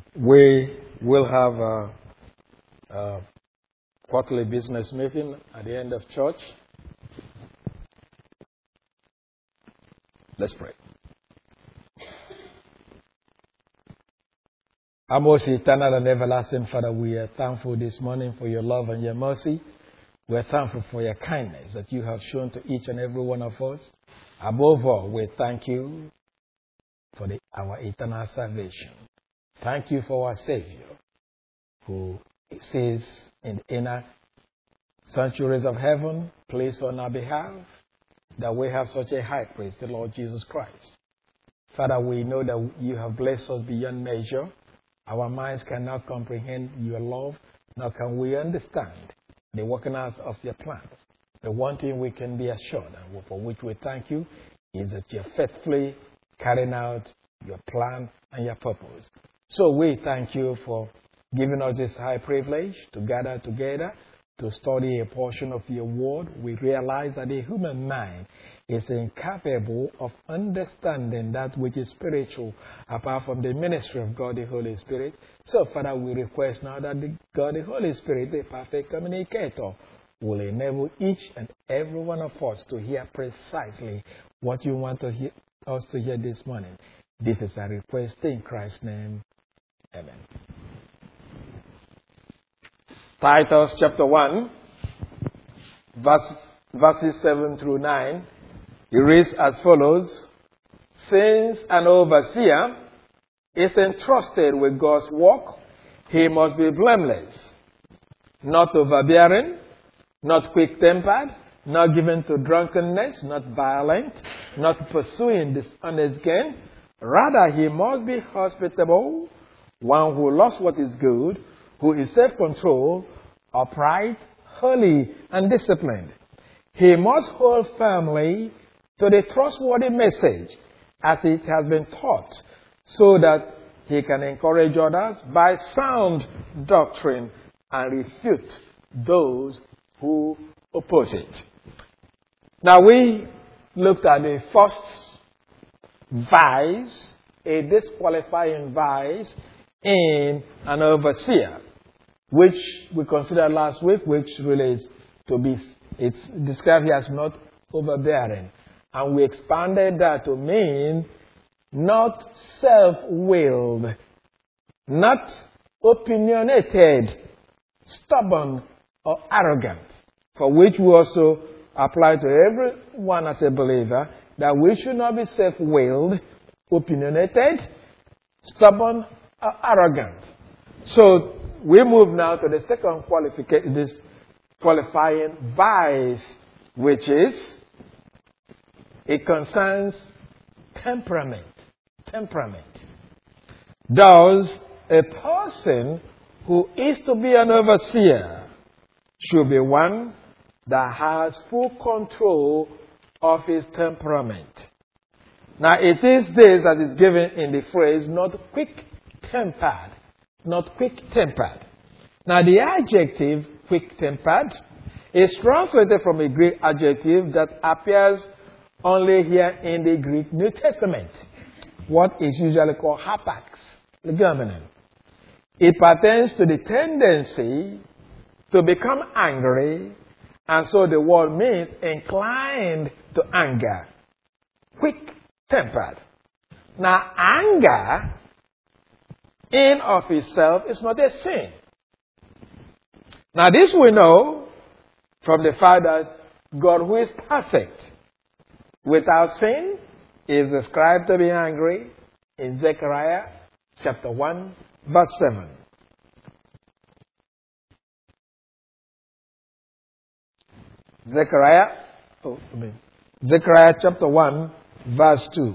We will have a quarterly business meeting at the end of church. Let's pray. Our most eternal and everlasting Father, we are thankful this morning for your love and your mercy. We are thankful for your kindness that you have shown to each and every one of us. Above all, we thank you for our eternal salvation. Thank you for our Savior, who says in the inner sanctuaries of heaven, please on our behalf, that we have such a high priest, the Lord Jesus Christ. Father, we know that you have blessed us beyond measure. Our minds cannot comprehend your love, nor can we understand the working out of your plans. The one thing we can be assured, and for which we thank you, is that you're faithfully carrying out your plan and your purpose. So we thank you for giving us this high privilege to gather together to study a portion of your word. We realize that the human mind is incapable of understanding that which is spiritual apart from the ministry of God the Holy Spirit. So, Father, we request now that God the Holy Spirit, the perfect communicator, will enable each and every one of us to hear precisely what you want us to hear this morning. This is our request in Christ's name. Amen. Titus chapter 1, verses 7 through 9. It reads as follows: Since an overseer is entrusted with God's work, he must be blameless, not overbearing, not quick-tempered, not given to drunkenness, not violent, not pursuing dishonest gain. Rather, he must be hospitable, one who loves what is good, who is self-controlled, upright, holy, and disciplined. He must hold firmly to the trustworthy message as it has been taught, so that he can encourage others by sound doctrine and refute those who oppose it. Now, we looked at the first vice, a disqualifying vice in an overseer, which we considered last week, which relates to it's described here as not overbearing. And we expanded that to mean not self-willed, not opinionated, stubborn, or arrogant, for which we also apply to everyone as a believer, that we should not be self-willed, opinionated, stubborn, or arrogant. So we move now to the second this qualifying vice, which is, it concerns temperament. Temperament. Thus, a person who is to be an overseer should be one that has full control of his temperament. Now, it is this that is given in the phrase, not quick-tempered. Not quick-tempered. Now, the adjective quick-tempered is translated from a Greek adjective that appears only here in the Greek New Testament, what is usually called hapax legomenon. It pertains to the tendency to become angry, and so the word means inclined to anger, quick-tempered. Now, anger in of itself is not a sin. Now, this we know from the fact that God, who is perfect, without sin, is described to be angry in Zechariah chapter 1, verse 7. Zechariah chapter 1, verse 2.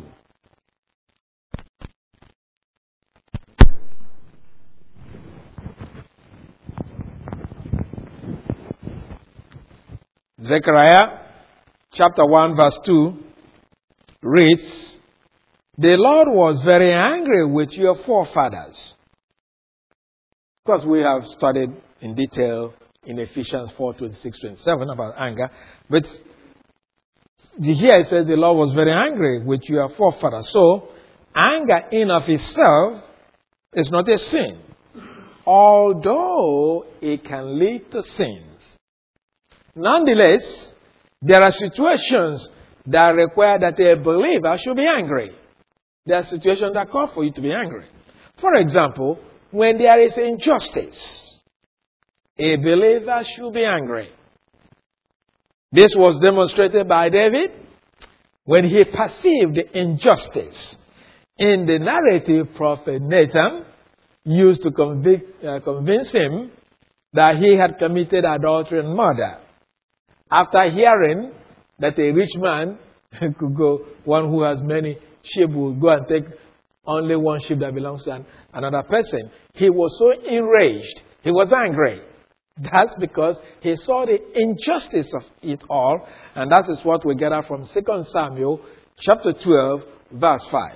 Zechariah chapter 1 verse 2 reads, "The Lord was very angry with your forefathers." Of course, we have studied in detail in Ephesians 4:26-27 about anger. But here it says the Lord was very angry with your forefathers. So, anger in of itself It's not a sin, although it can lead to sins. Nonetheless, there are situations that require that a believer should be angry. There are situations that call for you to be angry. For example, when there is injustice, a believer should be angry. This was demonstrated by David when he perceived the injustice in the narrative prophet Nathan used to convince him that he had committed adultery and murder. After hearing that a rich man could go, one who has many sheep will go and take only one sheep that belongs to another person, he was so enraged. He was angry. That's because he saw the injustice of it all. And that is what we gather from 2 Samuel chapter 12, verse 5.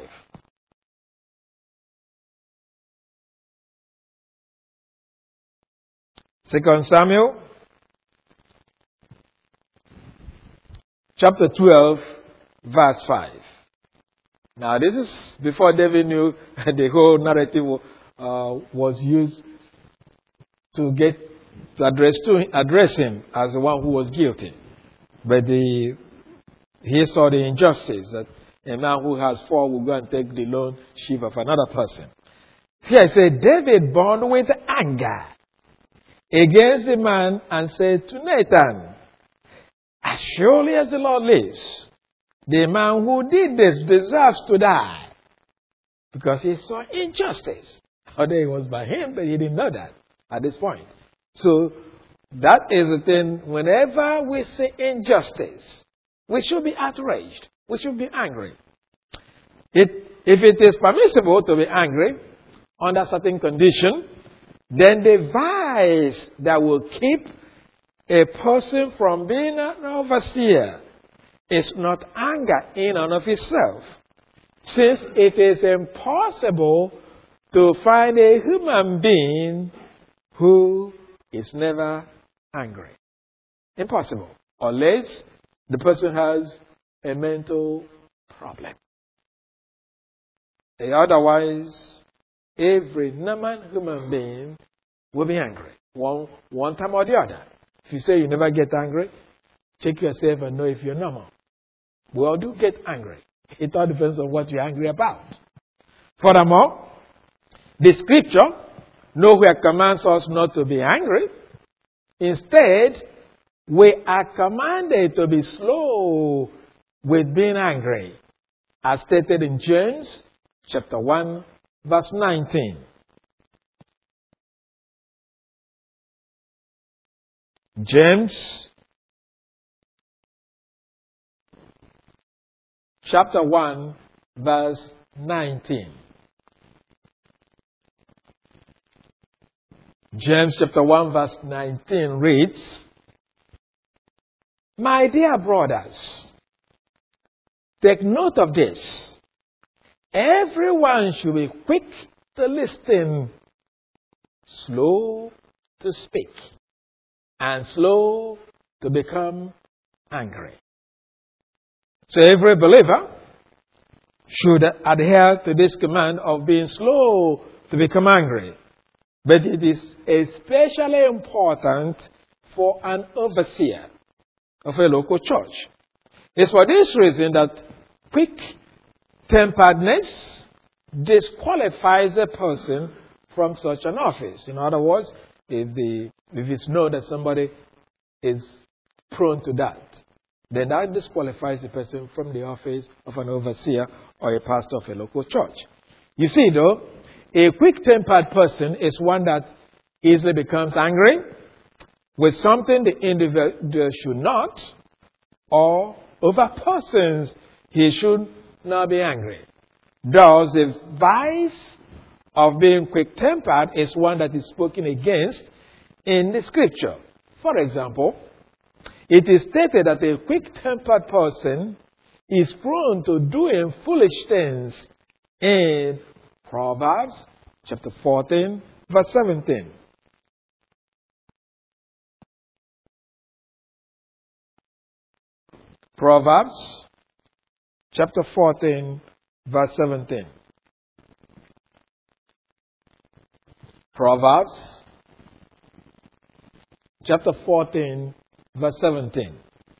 2 Samuel chapter 12, verse 5. Now, this is before David knew the whole narrative was used to address him as the one who was guilty. But he saw the injustice that a man who has 4 will go and take the lone sheep of another person. Here it said, David burned with anger against the man and said to Nathan, as surely as the Lord lives, the man who did this deserves to die. Because he saw injustice. Although it was by him, but he didn't know that at this point. So that is the thing. Whenever we see injustice, we should be outraged. We should be angry. If it is permissible to be angry under certain conditions, then the vice that will keep a person from being an overseer is not anger in and of itself, since it is impossible to find a human being who is never angry. Impossible. Unless the person has a mental problem. Otherwise, every normal human being will be angry, one time or the other. If you say you never get angry, check yourself and know if you're normal. We all do get angry. It all depends on what you're angry about. Furthermore, the scripture nowhere commands us not to be angry. Instead, we are commanded to be slow with being angry, as stated in James chapter 1, verse 19. James chapter 1, verse 19. James chapter 1, verse 19 reads, my dear brothers, take note of this. Everyone should be quick to listen, slow to speak, and slow to become angry. So every believer should adhere to this command of being slow to become angry. But it is especially important for an overseer of a local church. It's for this reason that quick-temperedness disqualifies a person from such an office. In other words, if it's known that somebody is prone to that, then that disqualifies the person from the office of an overseer or a pastor of a local church. You see, though, a quick-tempered person is one that easily becomes angry with something the individual should not, or over persons he should not be angry. Thus, the vice of being quick-tempered is one that is spoken against in the scripture. For example, it is stated that a quick-tempered person is prone to doing foolish things in Proverbs chapter 14, verse 17. Proverbs chapter 14, verse 17. Proverbs chapter 14, verse 17.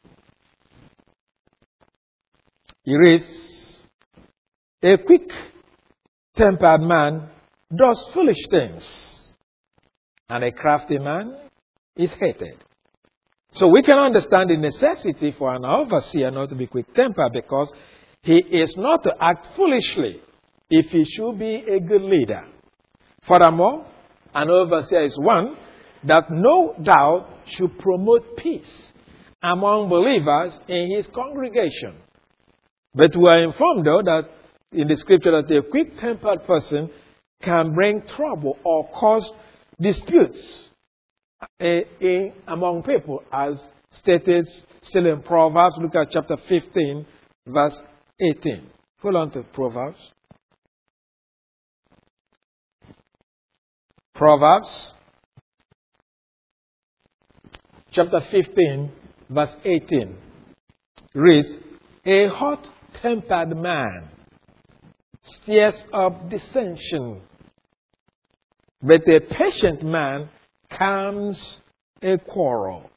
He reads, a quick-tempered man does foolish things, and a crafty man is hated. So we can understand the necessity for an overseer not to be quick-tempered, because he is not to act foolishly if he should be a good leader. Furthermore, an overseer is one that no doubt should promote peace among believers in his congregation. But we are informed, though, that in the scripture that a quick-tempered person can bring trouble or cause disputes among people, as stated still in Proverbs. Look at chapter 15, verse 18. Hold on to Proverbs. Proverbs chapter 15, verse 18 reads, a hot-tempered man stirs up dissension, but a patient man calms a quarrel.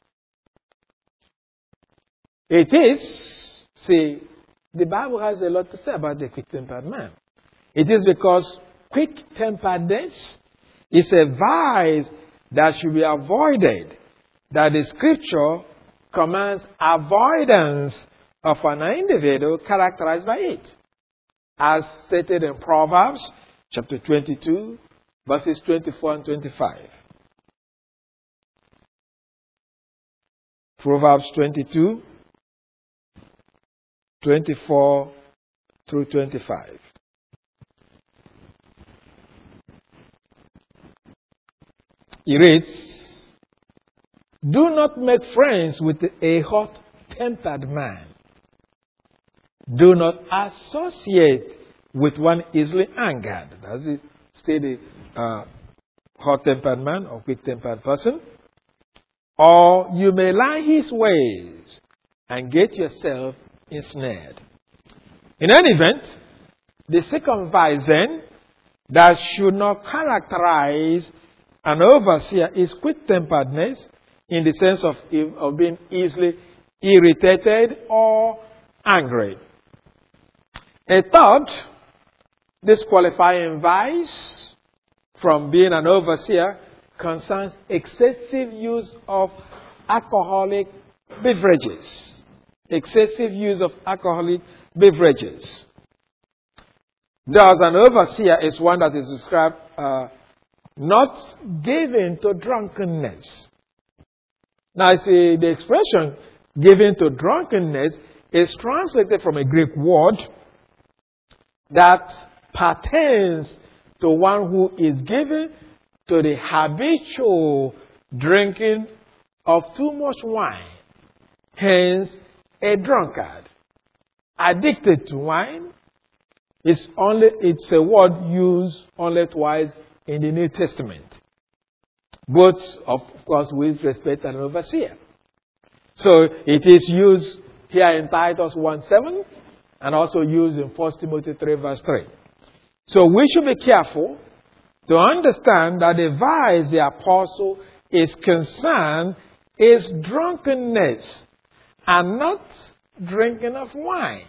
It is, see, the Bible has a lot to say about the quick-tempered man. It is because quick-temperedness is a vice that should be avoided, that the scripture commands avoidance of an individual characterized by it, as stated in Proverbs chapter 22, verses 24 and 25. Proverbs 22, 24 through 25. He reads, do not make friends with a hot-tempered man. Do not associate with one easily angered. Does it say the hot-tempered man or quick-tempered person? Or you may learn his ways and get yourself ensnared. In any event, the second vice then that should not characterize an overseer is quick-temperedness, in the sense of being easily irritated or angry. A third disqualifying vice from being an overseer concerns excessive use of alcoholic beverages. Excessive use of alcoholic beverages. Thus, an overseer is one that is described not given to drunkenness. Now, I see the expression given to drunkenness is translated from a Greek word that pertains to one who is given to the habitual drinking of too much wine. Hence, a drunkard. Addicted to wine, it's a word used only twice in the New Testament. Both, of course, with respect to an overseer. So it is used here in Titus 1:7 and also used in 1 Timothy 3 verse 3. So we should be careful to understand that the vice the apostle is concerned is drunkenness and not drinking of wine.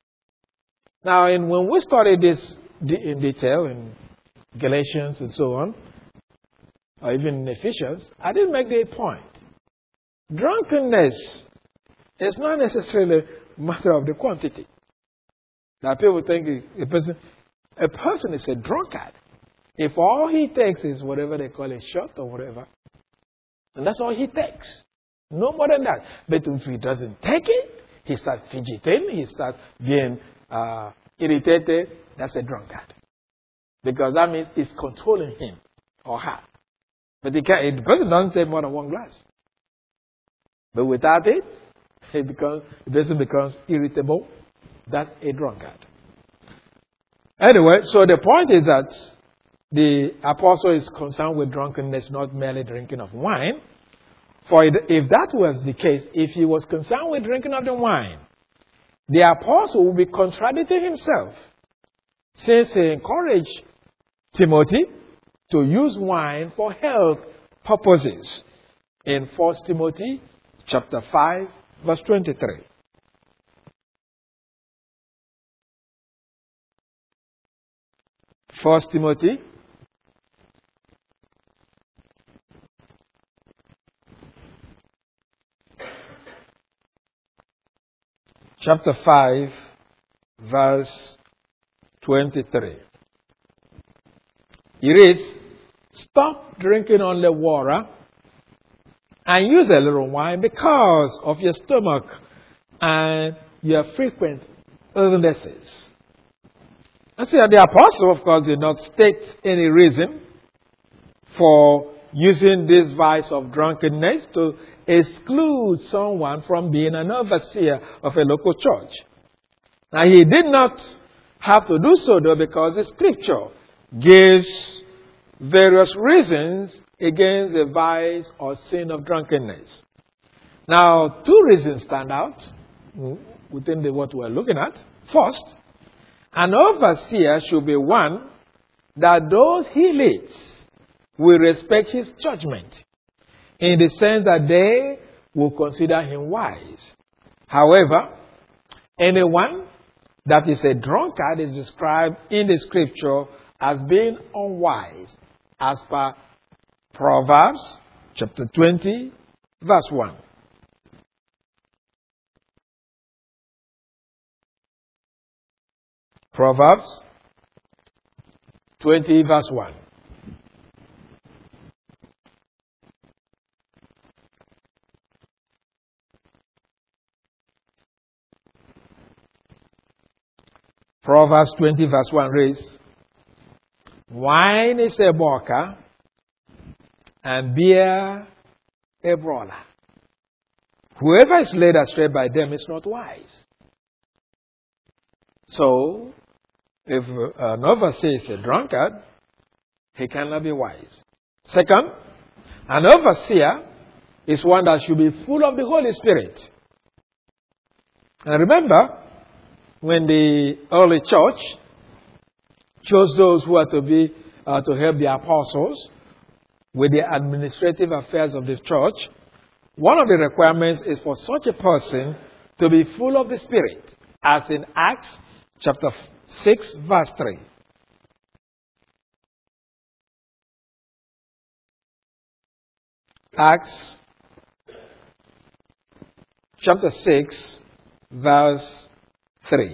Now, when we study this in detail in Galatians and so on, or even in Ephesians, I didn't make the point. Drunkenness is not necessarily a matter of the quantity. Now, people think a person is a drunkard if all he takes is whatever they call a shot or whatever, and that's all he takes. No more than that. But if he doesn't take it, he starts fidgeting, he starts being irritated, that's a drunkard. Because that means it's controlling him or her. But the person doesn't take more than one glass. But without it, the person becomes irritable. That's a drunkard. Anyway, so the point is that the apostle is concerned with drunkenness, not merely drinking of wine. For if that was the case, if he was concerned with drinking of the wine, the apostle would be contradicting himself. Since he encouraged Timothy to use wine for health purposes in 1 Timothy chapter 5, verse 23. First Timothy chapter 5, verse 23. It reads, "Stop drinking only water and use a little wine because of your stomach and your frequent illnesses." And see, the apostle, of course, did not state any reason for using this vice of drunkenness to exclude someone from being an overseer of a local church. Now, he did not have to do so, though, because the scripture gives various reasons against the vice or sin of drunkenness. Now, two reasons stand out within what we're looking at. First, an overseer should be one that those he leads will respect his judgment, in the sense that they will consider him wise. However, anyone that is a drunkard is described in the scripture as being unwise, as per Proverbs chapter 20, verse 1. Proverbs 20, verse 1. Proverbs 20, verse 1 reads, "Wine is a mocker, and beer a brawler. Whoever is led astray by them is not wise." So, if an overseer is a drunkard, he cannot be wise. Second, an overseer is one that should be full of the Holy Spirit. And remember, when the early church chose those who are to be to help the apostles with the administrative affairs of the church, one of the requirements is for such a person to be full of the Spirit, as in Acts chapter 6, verse 3. Acts chapter 6, verse 3.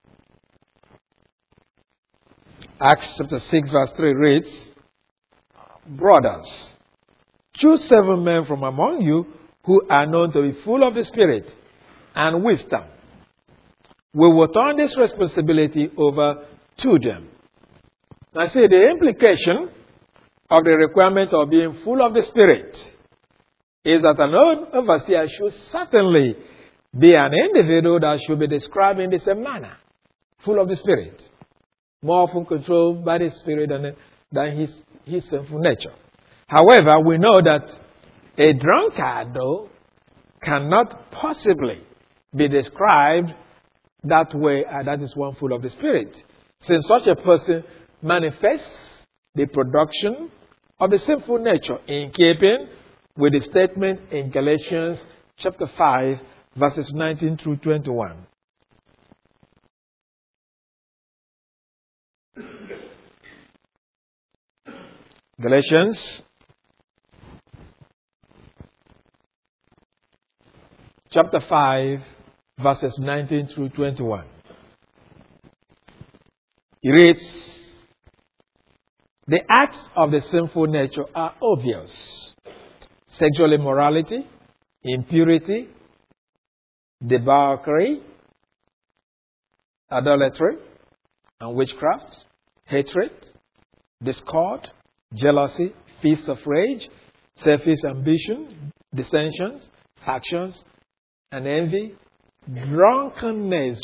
Acts chapter 6, verse 3 reads, "Brothers, choose 7 men from among you who are known to be full of the Spirit and wisdom. We will turn this responsibility over to them." Now see, the implication of the requirement of being full of the Spirit is that an overseer should certainly be an individual that should be described in the same manner, full of the Spirit, more often controlled by the Spirit than his sinful nature. However, we know that a drunkard, though, cannot possibly be described that way, and that is one full of the Spirit, since such a person manifests the production of the sinful nature, in keeping with the statement in Galatians chapter 5, verses 19 through 21. Galatians chapter 5, verses 19 through 21. It reads, "The acts of the sinful nature are obvious: sexual immorality, impurity, debauchery, idolatry, and witchcraft, hatred, discord, jealousy, fits of rage, selfish ambition, dissensions, factions, and envy, drunkenness,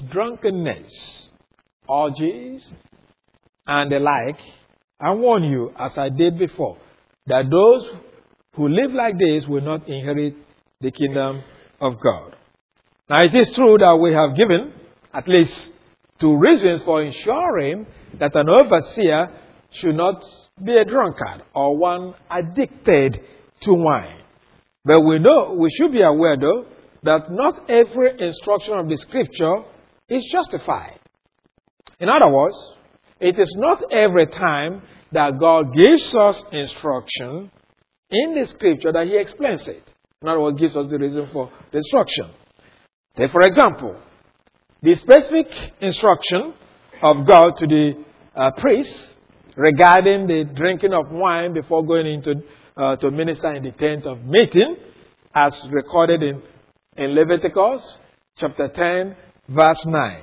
orgies, and the like. I warn you, as I did before, that those who live like this will not inherit the kingdom of God." Now, it is true that we have given at least 2 reasons for ensuring that an overseer should not be a drunkard or one addicted to wine. But we should be aware though that not every instruction of the scripture is justified. In other words, it is not every time that God gives us instruction in the scripture that He explains it. In other words, gives us the reason for the instruction. Take for example, the specific instruction of God to the priests regarding the drinking of wine before going into to minister in the tent of meeting, as recorded in Leviticus chapter 10, verse 9.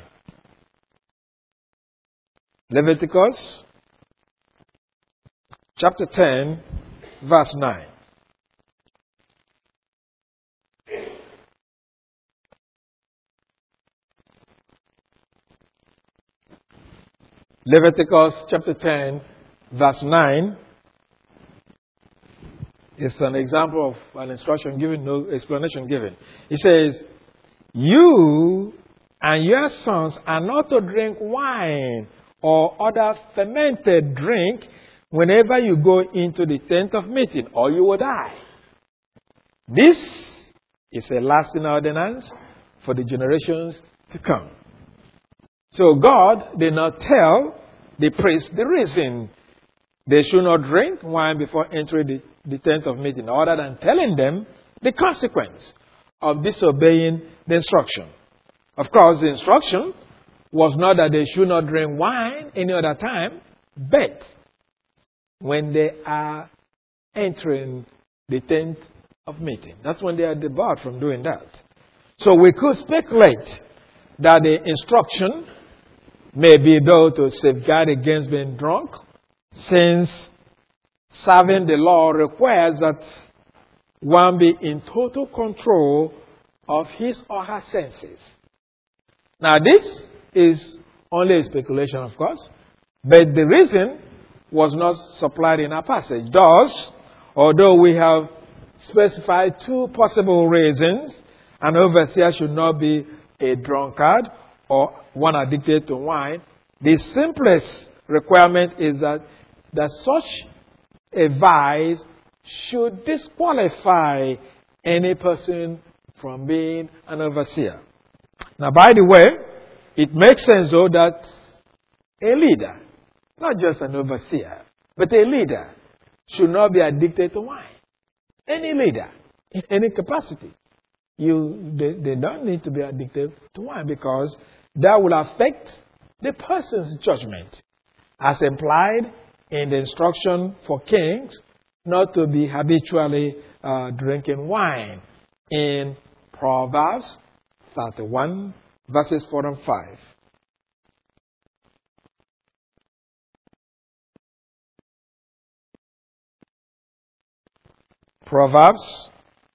Leviticus chapter 10, verse 9. Leviticus chapter 10, verse 9 is an example of an instruction given, no explanation given. It says, "You and your sons are not to drink wine or other fermented drink whenever you go into the tent of meeting, or you will die. This is a lasting ordinance for the generations to come." So God did not tell the priests the reason they should not drink wine before entering the tent of meeting, other than telling them the consequence of disobeying the instruction. Of course, the instruction was not that they should not drink wine any other time, but when they are entering the tent of meeting. That's when they are debarred from doing that. So we could speculate that the instruction may be though to safeguard against being drunk, since serving the law requires that one be in total control of his or her senses. Now this is only a speculation, of course, but the reason was not supplied in our passage. Thus, although we have specified two possible reasons, an overseer should not be a drunkard or one addicted to wine, the simplest requirement is that such a vice should disqualify any person from being an overseer. Now, by the way, it makes sense though that a leader, not just an overseer, but a leader should not be addicted to wine. Any leader, in any capacity, they don't need to be addicted to wine, because that will affect the person's judgment, as implied in the instruction for kings not to be habitually drinking wine in Proverbs 31, verses 4 and 5. Proverbs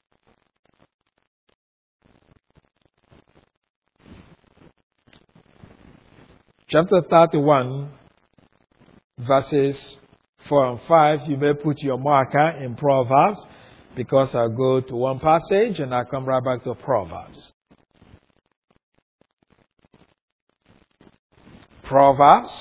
chapter 31, verses 4 and 5. You may put your marker in Proverbs, because I'll go to one passage and I'll come right back to Proverbs. Proverbs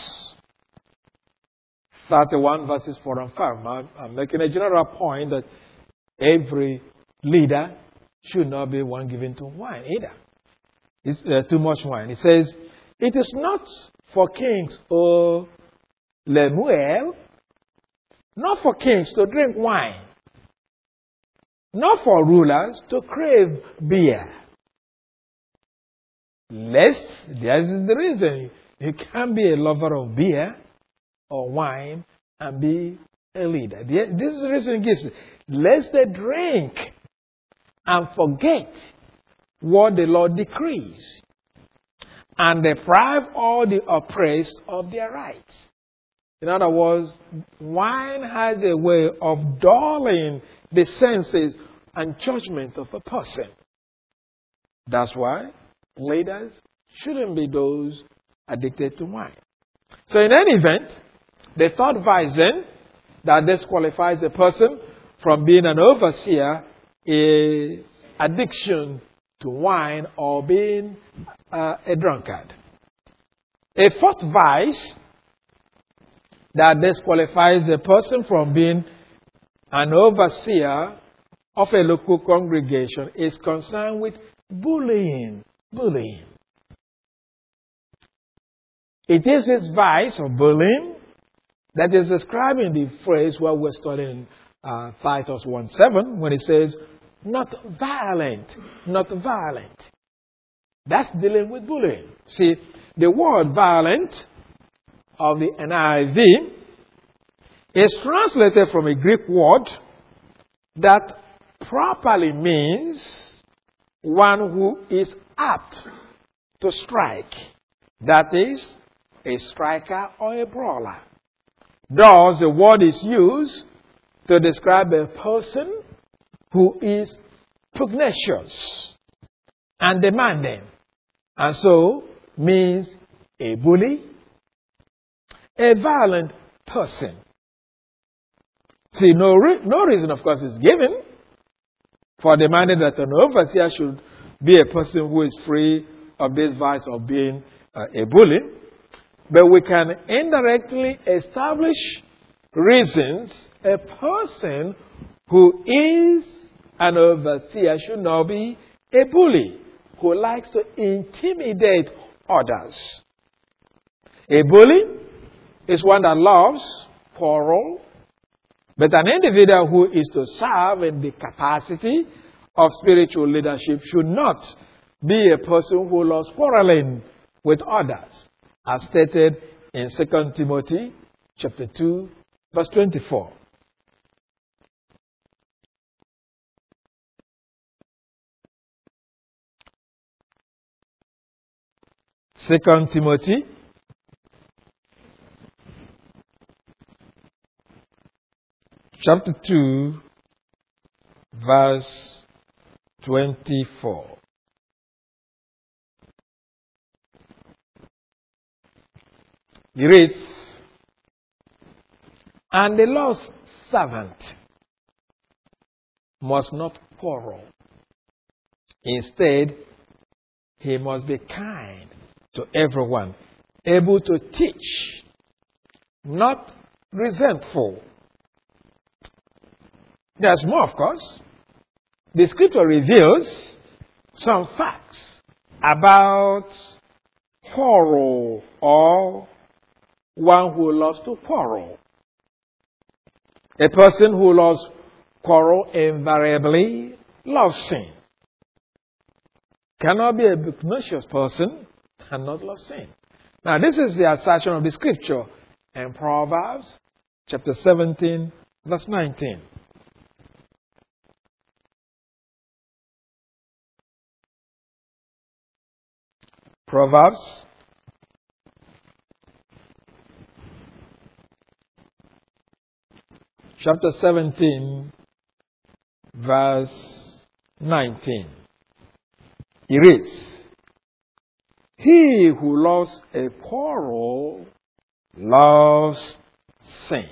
31, verses 4 and 5. I'm making a general point that every leader should not be one given to wine either. It's too much wine. It says, "It is not for kings, O Lemuel, not for kings to drink wine, not for rulers to crave beer. Lest," this is the reason, you can't be a lover of beer or wine and be a leader. This is the reason it gives. "Lest they drink and forget what the Lord decrees, and deprive all the oppressed of their rights." In other words, wine has a way of dulling the senses and judgment of a person. That's why leaders shouldn't be those addicted to wine. So in any event, the third vice then that disqualifies a person from being an overseer is addiction to wine or being a drunkard. A fourth vice that disqualifies a person from being an overseer of a local congregation is concerned with bullying. Bullying. It is this vice of bullying that is described in the phrase what we're studying in Titus 1:7 when it says, not violent, not violent. That's dealing with bullying. See, the word violent of the NIV is translated from a Greek word that properly means one who is apt to strike. That is, a striker or a brawler. Thus, the word is used to describe a person who is pugnacious and demanding, and so means a bully, a violent person. See, no reason, of course, is given for demanding that an overseer should be a person who is free of this vice of being a bully. But we can indirectly establish reasons a person who is an overseer should not be a bully who likes to intimidate others. A bully is one that loves quarrel, but an individual who is to serve in the capacity of spiritual leadership should not be a person who loves quarreling with others, as stated in 2 Timothy chapter 2, verse 24. Second Timothy chapter 2, verse 24. He reads, and the Lord's servant must not quarrel. Instead, he must be kind to everyone, able to teach, not resentful. There's more, of course. The scripture reveals some facts about quarrel or one who loves to quarrel. A person who loves quarrel invariably loves sin. Cannot be a pugnacious person and not love sin. Now, this is the assertion of the scripture in Proverbs chapter 17, verse 19. Proverbs chapter 17, verse 19. He reads, he who loves a quarrel loves sin.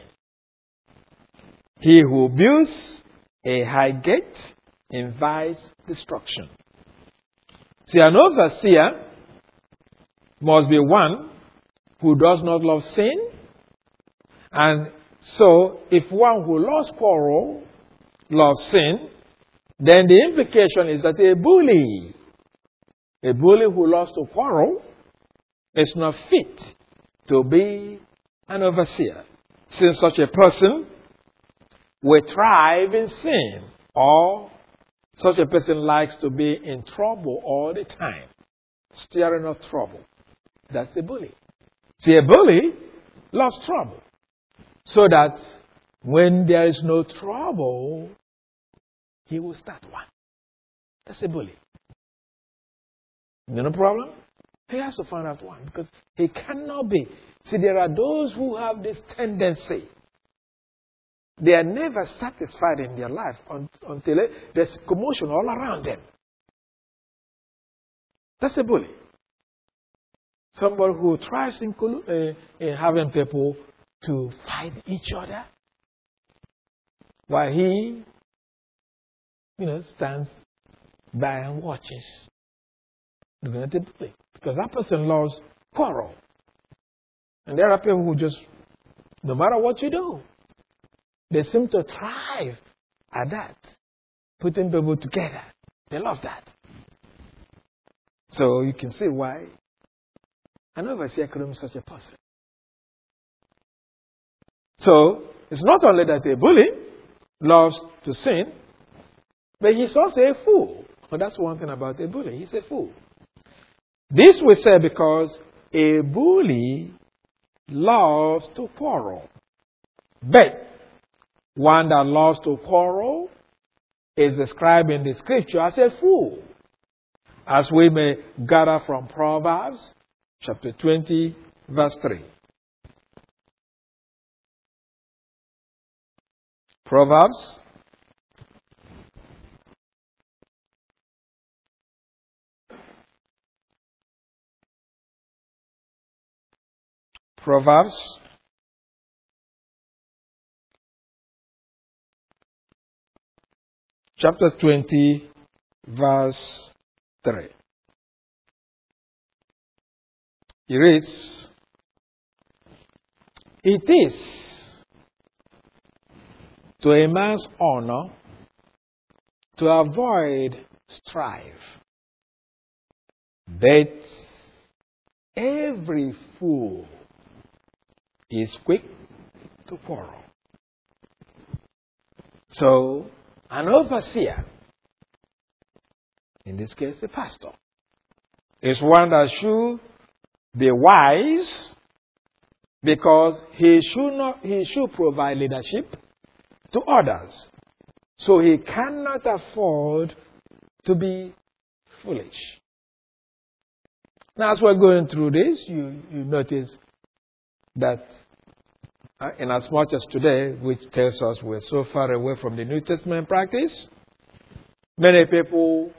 He who builds a high gate invites destruction. See, an overseer must be one who does not love sin. And so, if one who loves quarrel loves sin, then the implication is that a bully who loves to quarrel is not fit to be an overseer, since such a person will thrive in sin, or such a person likes to be in trouble all the time, stirring up trouble. That's a bully. See, a bully loves trouble, so that when there is no trouble, he will start one. That's a bully. No problem? He has to find out one, because he cannot be. See, there are those who have this tendency. They are never satisfied in their life until there's commotion all around them. That's a bully. Somebody who tries in having people to fight each other, while he, stands by and watches. Because that person loves quarrel. And there are people who just No matter what you do. They seem to thrive at that. Putting people together. They love that. So you can see why an overseer could be such a person. So it's not only that a bully loves to sin, but he's also a fool. Well, that's one thing about a bully. He's a fool. This we say because a bully loves to quarrel. But one that loves to quarrel is described in the scripture as a fool. As we may gather from Proverbs chapter 20, verse 3. Proverbs chapter 20, verse 3. It reads, "It is to a man's honor to avoid strife, but every fool is quick to quarrel." So, an overseer, in this case the pastor, is one that should be wise because he should provide leadership to others. So he cannot afford to be foolish. Now, as we're going through this, you notice that in as much as today, which tells us we're so far away from the New Testament practice, many people,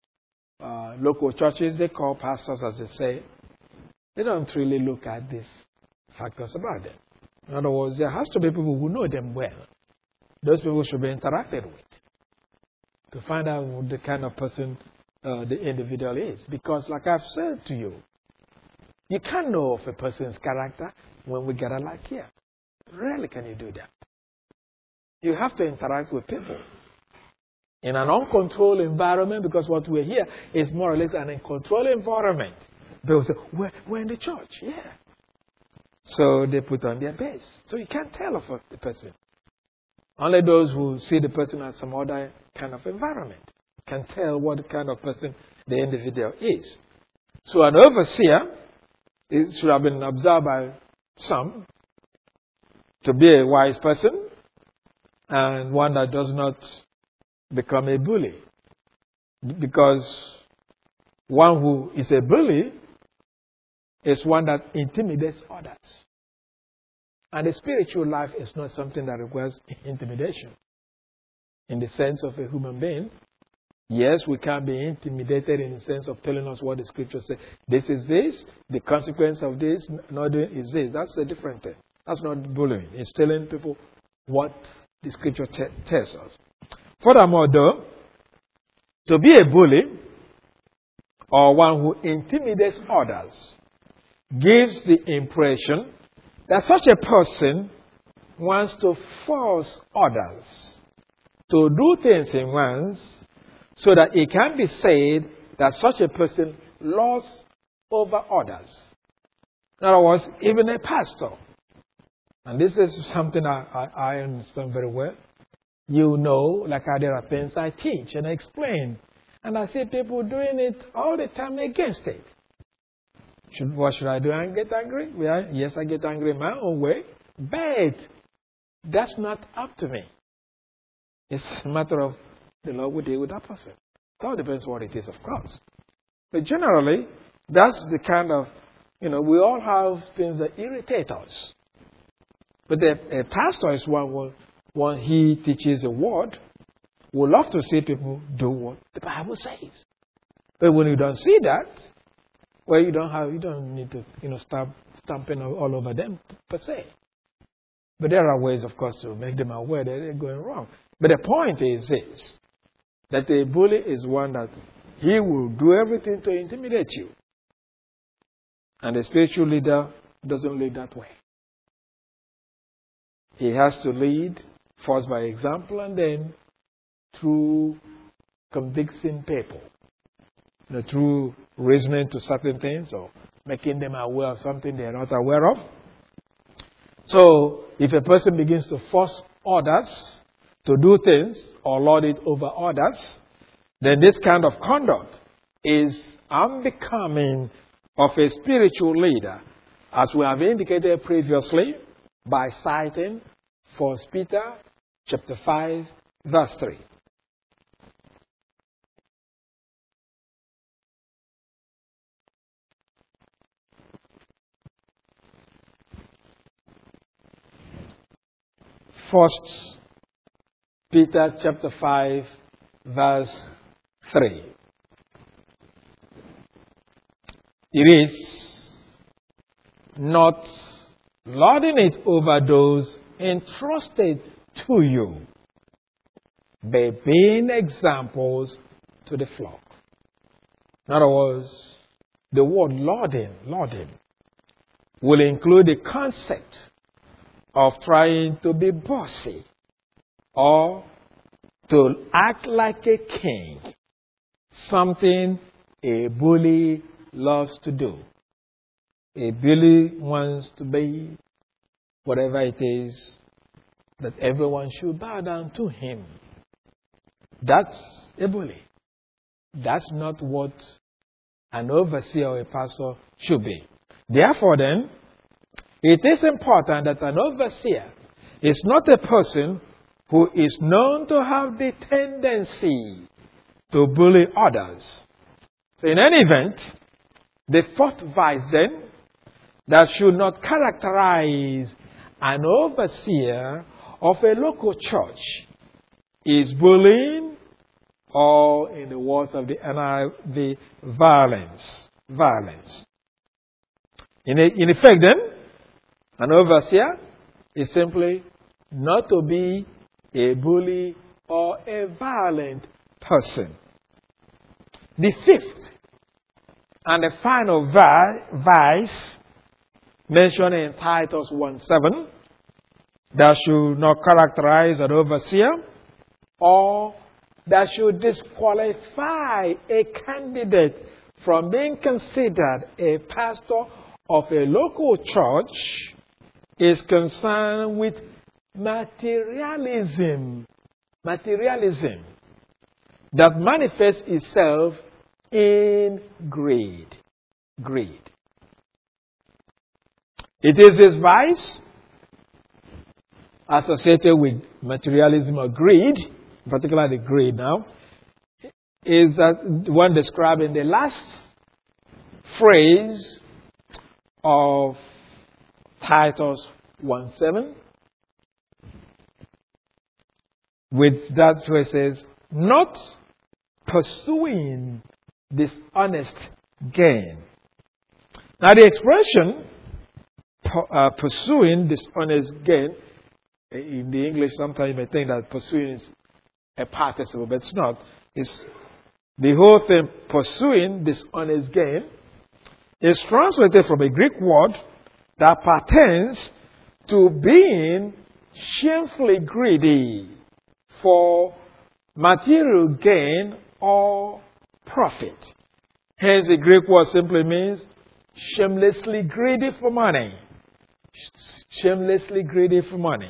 local churches, they call pastors, as they say, they don't really look at these factors about them. In other words, there has to be people who know them well. Those people should be interacted with to find out what the kind of person the individual is. Because like I've said to you, you can't know of a person's character when we gather like here. Rarely can you do that. You have to interact with people in an uncontrolled environment, because what we're here is more or less an uncontrolled environment. They'll say, we're in the church, yeah. So they put on their best. So you can't tell of the person. Only those who see the person as some other kind of environment can tell what kind of person the individual is. So an overseer, it should have been observed by some to be a wise person and one that does not become a bully. Because one who is a bully is one that intimidates others. And the spiritual life is not something that requires intimidation. In the sense of a human being, yes, we can be intimidated in the sense of telling us what the scripture says. This is this, the consequence of this, not doing is this. That's a different thing. That's not bullying. It's telling people what the scripture tells us. Furthermore, though, to be a bully or one who intimidates others gives the impression that such a person wants to force others to do things he wants so that it can be said that such a person lords over others. In other words, even a pastor. And this is something I understand very well. You know, like there are things I teach and explain. And I see people doing it all the time against it. What should I do? I get angry? Yes, I get angry in my own way. But that's not up to me. It's a matter of the Lord will deal with that person. It all depends what it is, of course. But generally, that's the kind of, we all have things that irritate us. But a pastor is one when he teaches a word, would love to see people do what the Bible says. But when you don't see that, well, you don't need to start stamping all over them per se. But there are ways, of course, to make them aware that they're going wrong. But the point is this, that a bully is one that he will do everything to intimidate you. And a spiritual leader doesn't live that way. he has to lead first by example and then through convincing people, through reasoning to certain things or making them aware of something they are not aware of. So, if a person begins to force others to do things or lord it over others, then this kind of conduct is unbecoming of a spiritual leader, as we have indicated previously by citing 1 Peter chapter 5, verse 3. First Peter chapter 5, verse 3. It is not lording it over those entrusted to you, but being examples to the flock. In other words, the word lording will include the concept of trying to be bossy or to act like a king, something a bully loves to do. A bully wants to be whatever it is that everyone should bow down to him. That's a bully. That's not what an overseer or a pastor should be. Therefore then, it is important that an overseer is not a person who is known to have the tendency to bully others. So in any event, the fourth vice then that should not characterize an overseer of a local church is bullying, or in the words of the NIV, violence. In effect then, an overseer is simply not to be a bully or a violent person. The fifth and the final vice mentioned in Titus 1:7 that should not characterize an overseer or that should disqualify a candidate from being considered a pastor of a local church is concerned with materialism that manifests itself in greed. It is this vice associated with materialism or greed, particularly greed now, is that one described in the last phrase of Titus 1:7. With that where it says, not pursuing dishonest gain. Now the expression pursuing dishonest gain, in the English sometimes you may think that pursuing is a participle, but it's not. It's the whole thing, pursuing dishonest gain, is translated from a Greek word that pertains to being shamefully greedy for material gain or profit. Hence, the Greek word simply means shamelessly greedy for money. Shamelessly greedy for money.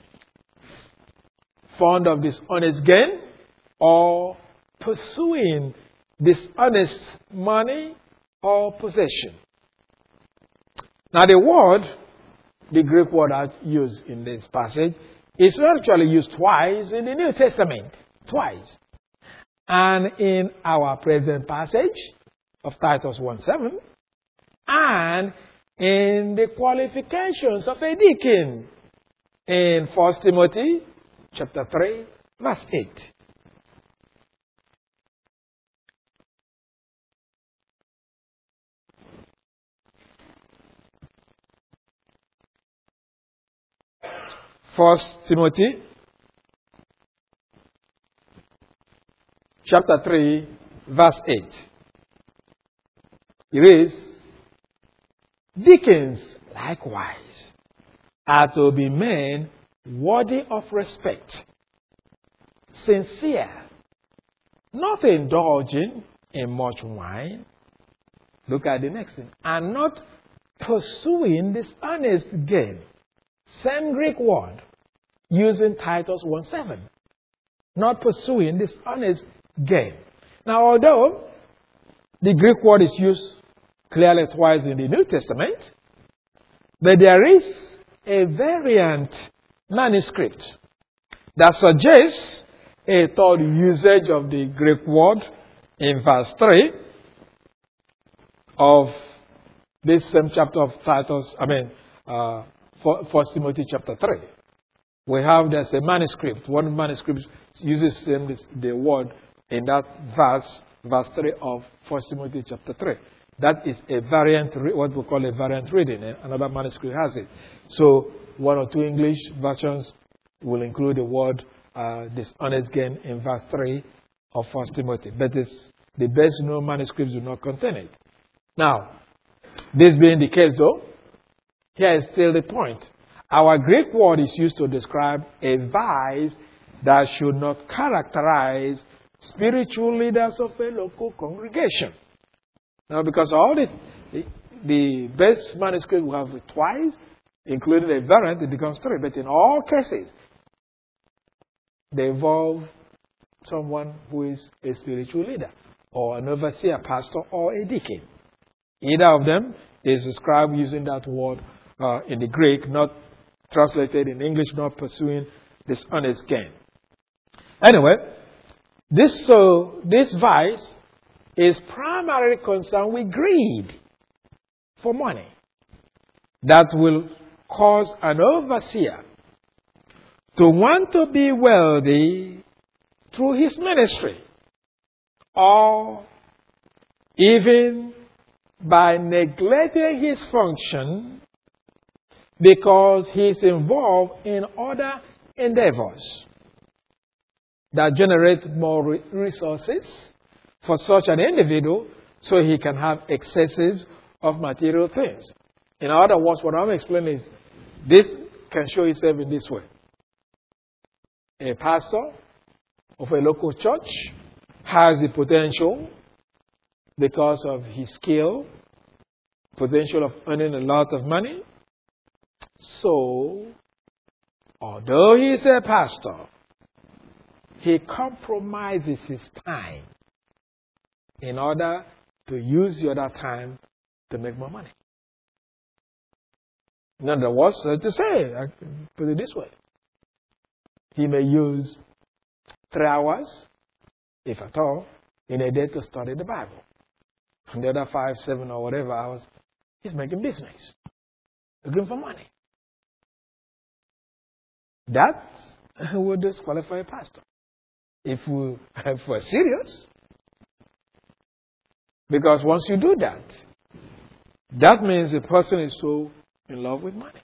Fond of dishonest gain or pursuing dishonest money or possession. Now, the Greek word used in this passage is actually used twice in the New Testament. Twice. And in our present passage of Titus 1:7, and in the qualifications of a deacon in 1 Timothy chapter 3, verse 8. First Timothy chapter 3, verse 8. It is, deacons likewise are to be men worthy of respect, sincere, not indulging in much wine. Look at the next thing. And not pursuing dishonest gain. Same Greek word, using Titus 1:7. Not pursuing dishonest gain. Now, although the Greek word is used clearly twice in the New Testament, but there is a variant manuscript that suggests a third usage of the Greek word in verse 3 of this same chapter of Titus, 1 Timothy chapter 3. There's a manuscript. One manuscript uses the word in that verse 3 of 1 Timothy chapter 3. That is a variant, what we call a variant reading. Another manuscript has it. So one or two English versions will include the word dishonest gain in verse 3 of 1 Timothy. But the best known manuscripts do not contain it. Now, this being the case though, here is still the point. Our Greek word is used to describe a vice that should not characterize spiritual leaders of a local congregation. Now, because all the best manuscript we have twice, including a variant, it becomes 3. But in all cases, they involve someone who is a spiritual leader, or an overseer, pastor, or a deacon. Either of them is described using that word in the Greek, not translated in English, not pursuing dishonest gain. Anyway, this vice is primarily concerned with greed for money that will cause an overseer to want to be wealthy through his ministry, or even by neglecting his function because he is involved in other endeavors that generate more resources for such an individual so he can have excesses of material things. In other words, what I'm explaining is this can show itself in this way. A pastor of a local church has the potential, because of his skill, potential of earning a lot of money. So, although he is a pastor, he compromises his time in order to use the other time to make more money. In other words, to say, I can put it this way, he may use 3 hours, if at all, in a day to study the Bible. And the other 5, 7, or whatever hours, he's making business, looking for money. That would disqualify a pastor if we're serious. Because once you do that, that means the person is so in love with money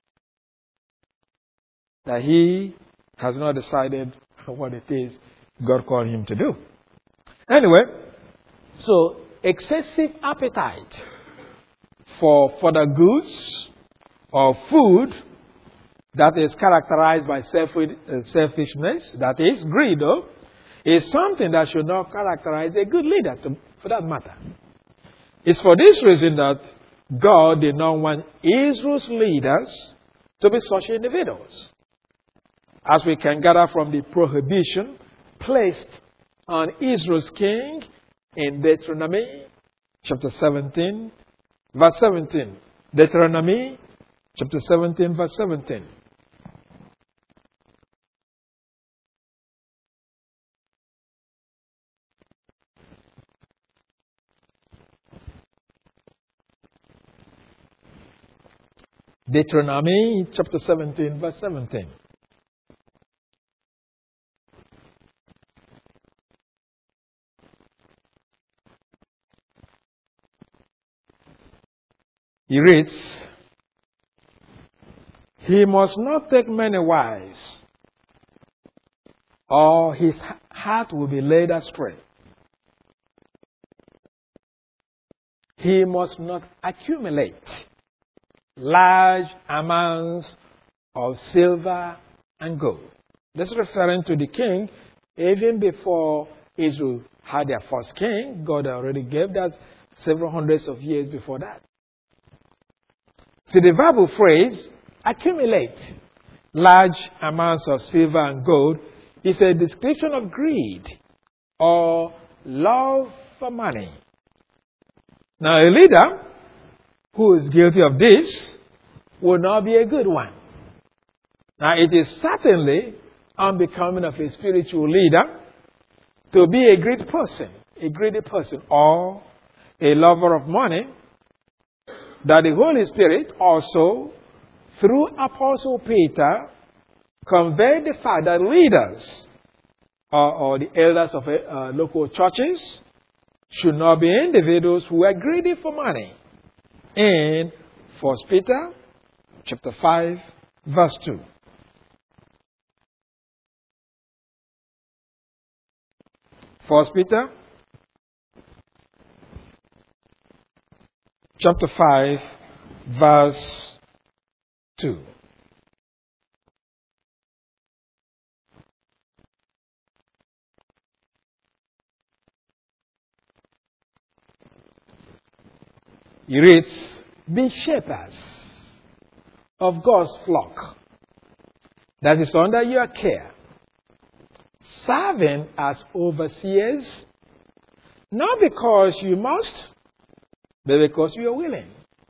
that he has not decided what it is God called him to do. Anyway, so excessive appetite for further goods or food that is characterized by selfishness, that is greed, is something that should not characterize a good leader, for that matter. It's for this reason that God did not want Israel's leaders to be such individuals, as we can gather from the prohibition placed on Israel's king in Deuteronomy chapter 17, verse 17. Deuteronomy chapter 17, verse 17. Deuteronomy chapter 17, verse 17. He reads, "He must not take many wives, or his heart will be led astray. He must not accumulate large amounts of silver and gold. This is referring to the king. Even before Israel had their first king, God already gave that several hundreds of years before that. See, the verbal phrase, accumulate large amounts of silver and gold, is a description of greed or love for money. Now, a leader who is guilty of this will not be a good one. Now, it is certainly unbecoming of a spiritual leader to be a greedy person, or a lover of money, that the Holy Spirit also, through Apostle Peter, conveyed the fact that leaders or the elders of local churches should not be individuals who are greedy for money. In 1 Peter chapter 5, verse 2. 1 Peter chapter 5, verse 2. He reads, be shepherds of God's flock that is under your care, serving as overseers, not because you must, but because you are willing.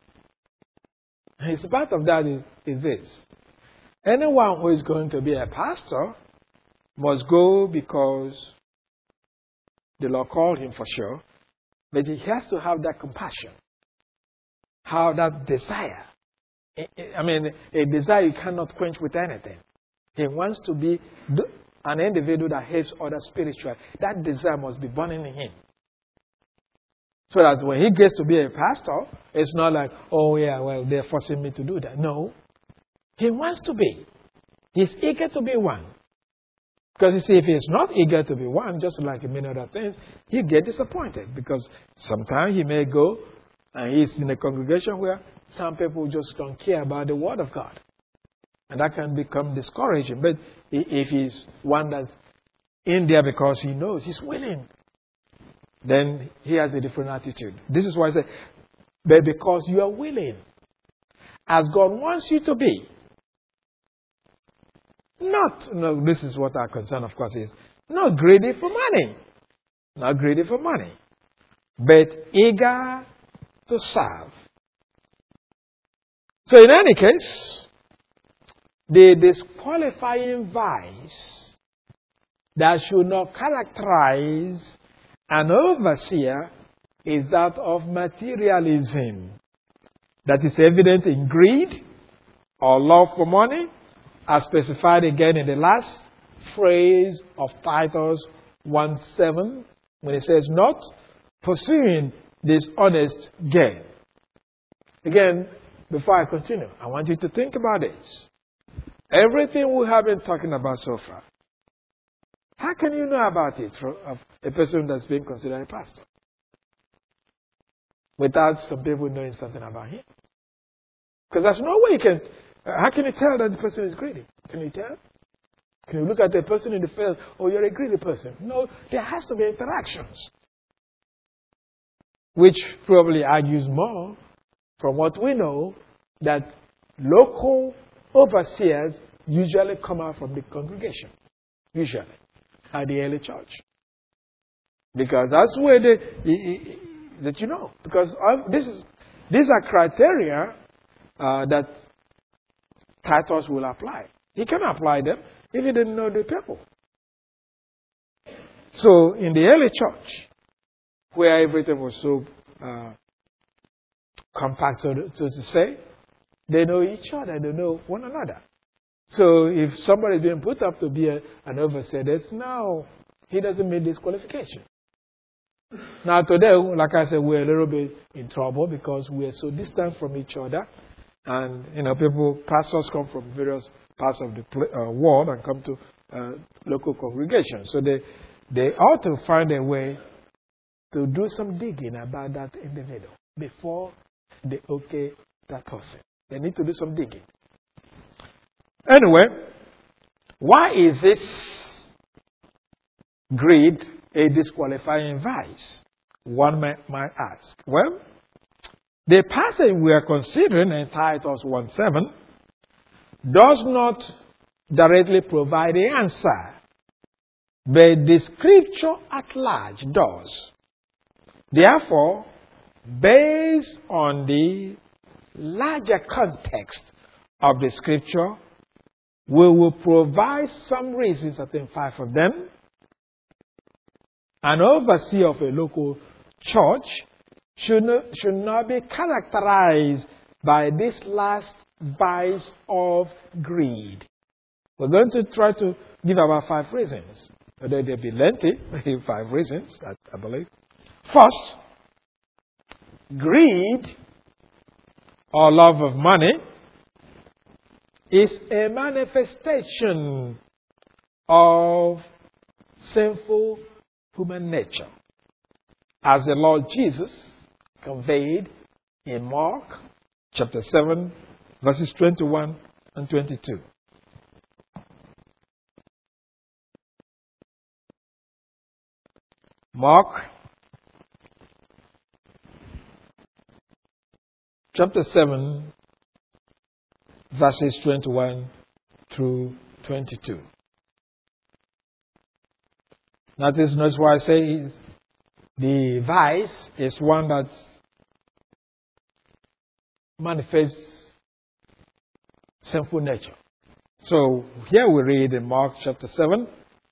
And part of that is this. Anyone who is going to be a pastor must go because the Lord called him for sure, but he has to have that compassion, have that desire. I mean, a desire you cannot quench with anything. He wants to be an individual that hates others spiritually. That desire must be burning in him. So that when he gets to be a pastor, it's not like, oh yeah, well, they're forcing me to do that. No. He wants to be. He's eager to be one. Because you see, if he's not eager to be one, just like many other things, he'll get disappointed. Because sometimes he may go and he's in a congregation where some people just don't care about the Word of God. And that can become discouraging. But if he's one that's in there because he knows he's willing, then he has a different attitude. This is why I say, but because you are willing, as God wants you to be. This is what our concern, of course, is. Not greedy for money. Not greedy for money. But eager to serve. So in any case, the disqualifying vice that should not characterize an overseer is that of materialism. That is evident in greed or love for money, as specified again in the last phrase of Titus 1:7, when it says, not pursuing dishonest gain. Again, before I continue, I want you to think about this. Everything we have been talking about so far, how can you know about it from a person that's being considered a pastor? Without some people knowing something about him. Because there's no way you can. How can you tell that the person is greedy? Can you tell? Can you look at the person in the face? Oh, you're a greedy person. No, there has to be interactions. Which probably argues more from what we know that local overseers usually come out from the congregation. Usually. At the early church. Because that's where that you know. Because these are criteria that Titus will apply. He can apply them if he didn't know the people. So in the early church, where everything was so compact, so to say, they know each other, they know one another. So if somebody is being put up to be an overseer, no, he doesn't meet this qualification. Now today, like I said, we're a little bit in trouble because we're so distant from each other. And, pastors come from various parts of the world and come to local congregations. So they ought to find a way to do some digging about that individual before they okay that person. They need to do some digging. Anyway, Why is this greed a disqualifying vice? One might ask. Well, the passage we are considering in Titus 1:7 does not directly provide the answer, but the scripture at large does. Therefore, based on the larger context of the scripture, we will provide some reasons, I think 5 of them. An overseer of a local church should not be characterized by this last vice of greed. We're going to try to give about 5 reasons. Whether they be lengthy, 5 reasons, I believe. First, greed or love of money is a manifestation of sinful human nature, as the Lord Jesus conveyed in Mark chapter 7, verses 21 and 22. Mark chapter 7, verses 21 through 22. Notice why I say the vice is one that manifests sinful nature. So here we read in Mark chapter 7,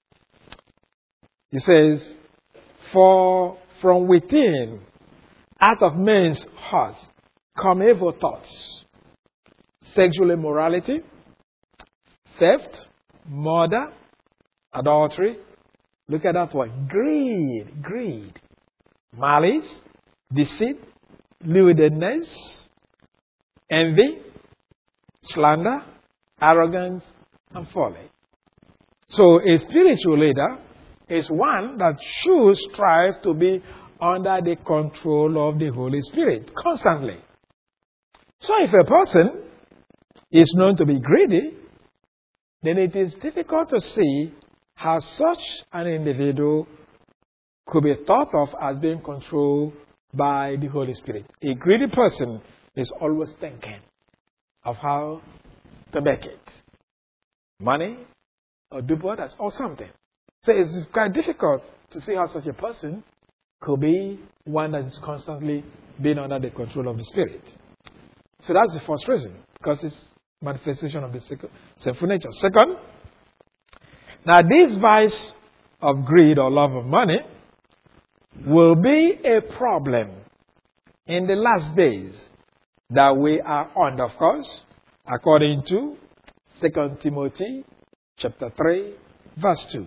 it says, "For from within, out of men's hearts, come evil thoughts, sexual immorality, theft, murder, adultery." Look at that one. Greed. Malice, deceit, lewdness, envy, slander, arrogance, and folly. So a spiritual leader is one that should strive to be under the control of the Holy Spirit constantly. So if a person is known to be greedy, then it is difficult to see how such an individual could be thought of as being controlled by the Holy Spirit. A greedy person is always thinking of how to make it. Money, or do others, or something. So it's quite difficult to see how such a person could be one that is constantly being under the control of the Spirit. So that's the first reason, because it's manifestation of the sinful nature. Second, now this vice of greed or love of money will be a problem in the last days that we are on, of course, according to 2 Timothy chapter 3, verse 2.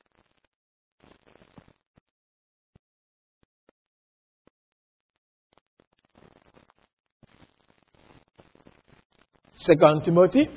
Second Timothy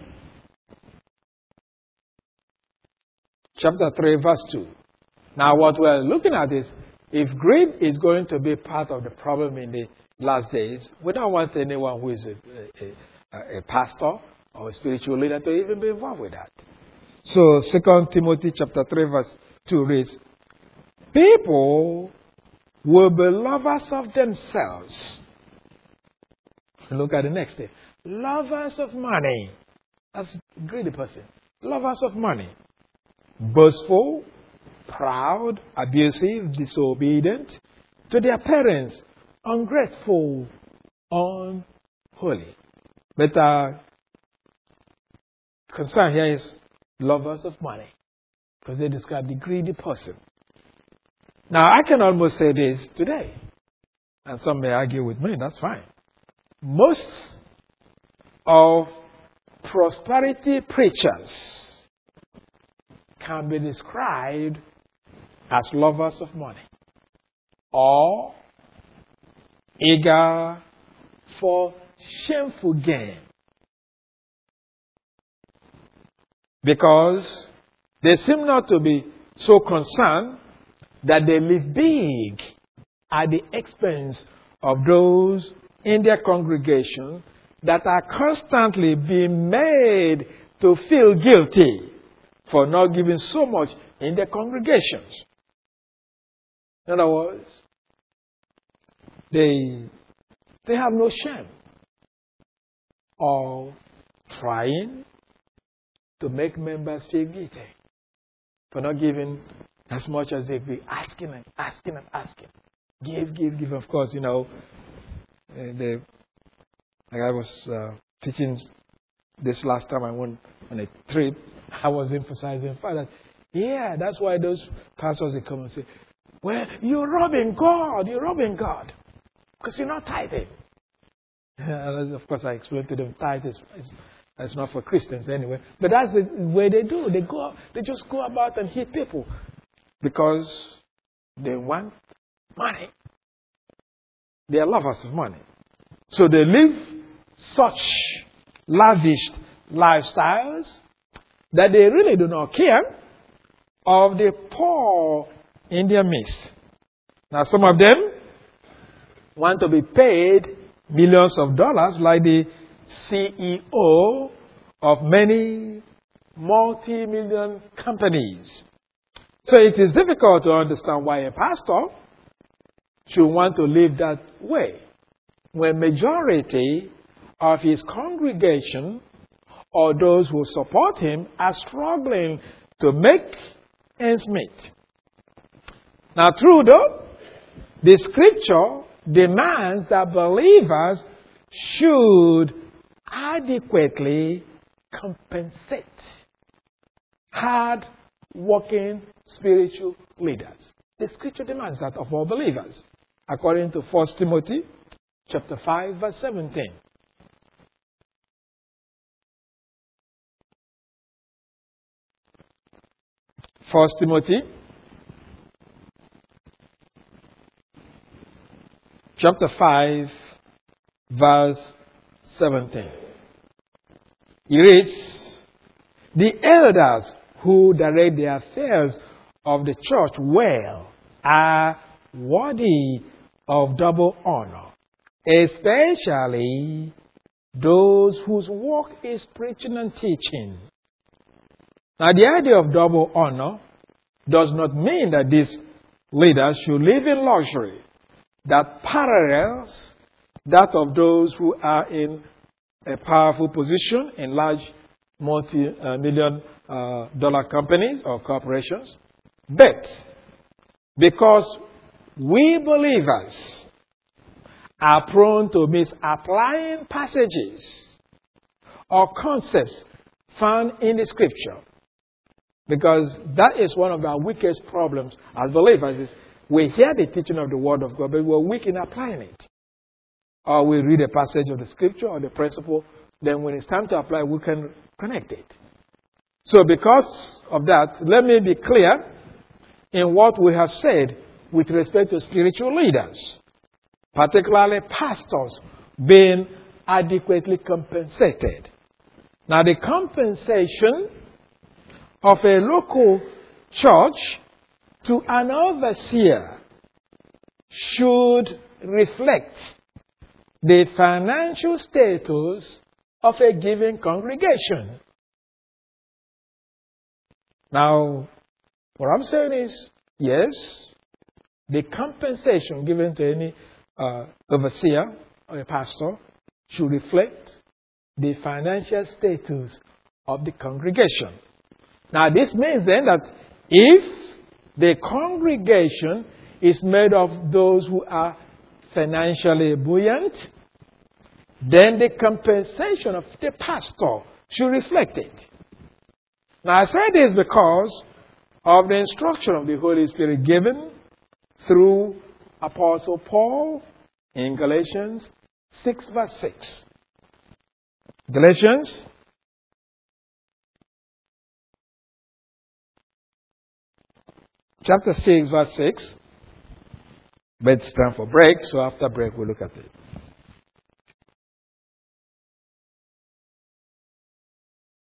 chapter 3, verse 2. Now what we're looking at is, if greed is going to be part of the problem in the last days, we don't want anyone who is a pastor or a spiritual leader to even be involved with that. So 2 Timothy chapter 3, verse 2 reads, "People will be lovers of themselves." Look at the next thing. Lovers of money. That's a greedy person. Lovers of money. Boastful, proud, abusive, disobedient to their parents, ungrateful, unholy. But concern here is lovers of money, because they describe the greedy person. Now, I can almost say this today, and some may argue with me, that's fine. Most of prosperity preachers can be described as lovers of money or eager for shameful gain, because they seem not to be so concerned that they live big at the expense of those in their congregation that are constantly being made to feel guilty for not giving so much in their congregations. In other words, they have no shame of trying to make members feel guilty for not giving as much as they've been asking and asking and asking. Give. Of course, like I was teaching this last time I went on a trip, I was emphasizing that, that's why those pastors, they come and say, well, you're robbing God, because you're not tithing. And of course, I explained to them, tithe is not for Christians anyway. But that's the way they do. They just go about and hit people because they want money. They are lovers of money. So they live such lavish lifestyles that they really do not care of the poor in their midst. Now, some of them want to be paid millions of dollars, like the CEO of many multi-million companies. So it is difficult to understand why a pastor should want to live that way when majority of his congregation or those who support him are struggling to make ends meet. Now, true though, the scripture demands that believers should adequately compensate hard-working spiritual leaders. The scripture demands that of all believers, according to 1 Timothy chapter 5, verse 17. First Timothy chapter 5, verse 17. He reads, the elders who direct the affairs of the church well are worthy of double honor, especially those whose work is preaching and teaching. Now, the idea of double honor does not mean that these leaders should live in luxury that parallels that of those who are in a powerful position in large multi-million dollar companies or corporations. But because we believers are prone to misapplying passages or concepts found in the scripture, because that is one of our weakest problems as believers, is we hear the teaching of the Word of God, but we're weak in applying it. Or we read a passage of the scripture or the principle, then when it's time to apply, we can connect it. So because of that, let me be clear in what we have said with respect to spiritual leaders, particularly pastors being adequately compensated. Now, the compensation of a local church to an overseer should reflect the financial status of a given congregation. Now, what I'm saying is, yes, the compensation given to any overseer or a pastor should reflect the financial status of the congregation. Now, this means then that if the congregation is made of those who are financially buoyant, then the compensation of the pastor should reflect it. Now, I say this because of the instruction of the Holy Spirit given through Apostle Paul in Galatians 6, verse 6. Galatians chapter 6, verse 6. But it's time for break, so after break we'll look at it.